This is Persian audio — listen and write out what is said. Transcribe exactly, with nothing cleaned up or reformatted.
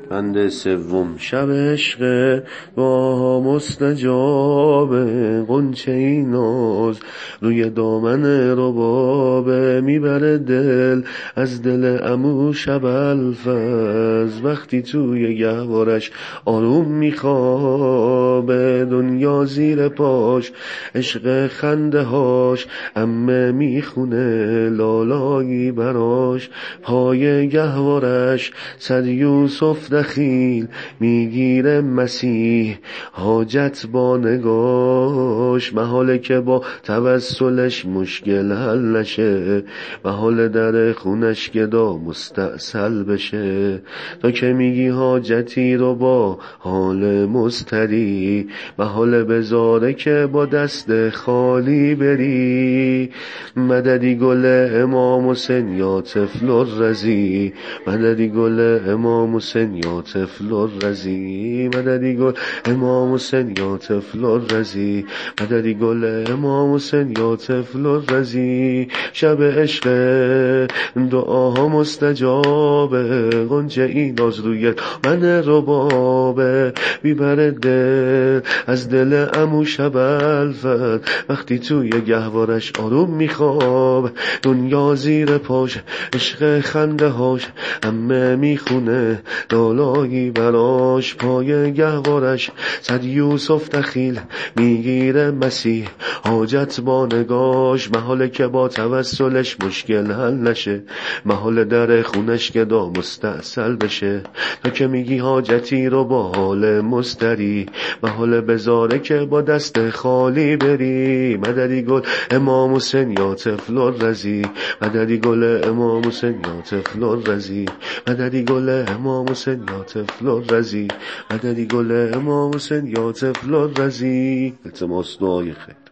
بند سوم شب عشق با مستجاب غنچه ای ناز روی دامن ربابه میبره دل از دل عمو شب الفز وقتی توی گهوارش آروم میخوابه دنیا زیر پاش عشق خنده هاش عمه میخونه لالایی براش پای گهوارش صد یوسف دخیل میگیره مسیح حاجت با نگاش محاله که با توسلش مشکل حل نشه محاله در خونش گدا مستأصل بشه تا که میگی حاجتی رو با حال مستری محاله بذاره که با دست خالی بری مددی گل امام حسین یا طفل الرضی مددی گل امام حسین یا طفل الرضی مددی گل امام حسین یا طفل الرضی مددی گل امام حسین یا طفل الرضی شب عشق دعاها مستجابه غنچه ای ناز روی من ربابه میبره دل از دل عمو شب الفت وقتی توی گهوارش آروم میخواب دنیا زیر پاش عشق خنده هاش عمه میخونه لالایی براش پای گهوارش صد یوسف دخیل میگیره مسیح حاجت با نگاش محاله که با توسلش مشکل حل نشه محاله در خونش گدا مستأصل بشه تا که میگی حاجتی رو با حال مستری محاله بذاره که با دست خالی بری مددی گل امام حسین یا طفل الرضی مددی گل امام حسین یا طفل الرضی مددی گل امام حسین یا طفل الرضی مددی گل امام حسین یا طفل الرضی. التماس دعای خیر.